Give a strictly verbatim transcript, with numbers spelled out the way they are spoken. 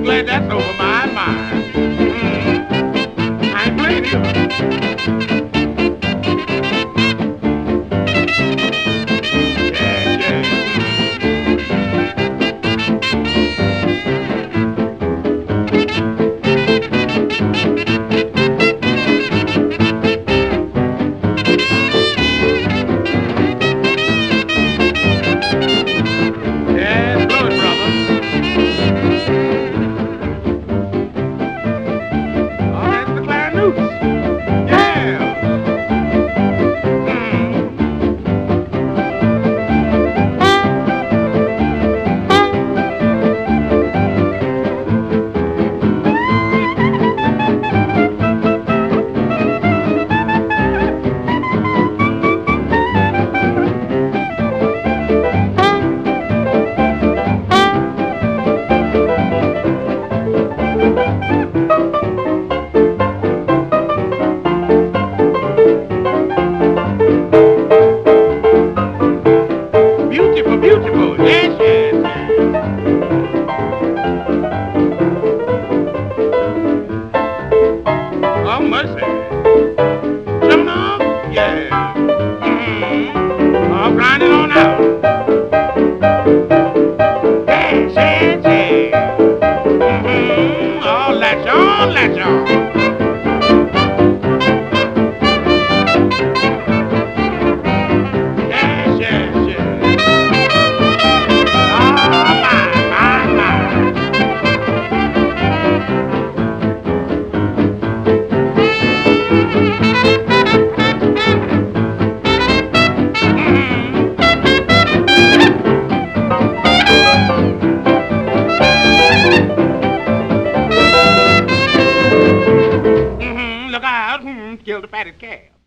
glad that's over my mind. Mm. I ain't playing either. Yeah, yeah. Yeah, blow it, brother. Oh, that's the clarinets. Yeah. Beautiful, beautiful. Yes, yes, yes. Oh, mercy. Coming on? Yeah. Mm-hmm. Oh, grind it on out. Yes, yes, yes. Mm-hmm. Oh, latch on, latch on. Yes, yes, yes. Oh, my, my, my. Mm-hmm. Look out. Mm-hmm. Kill the fatted calf.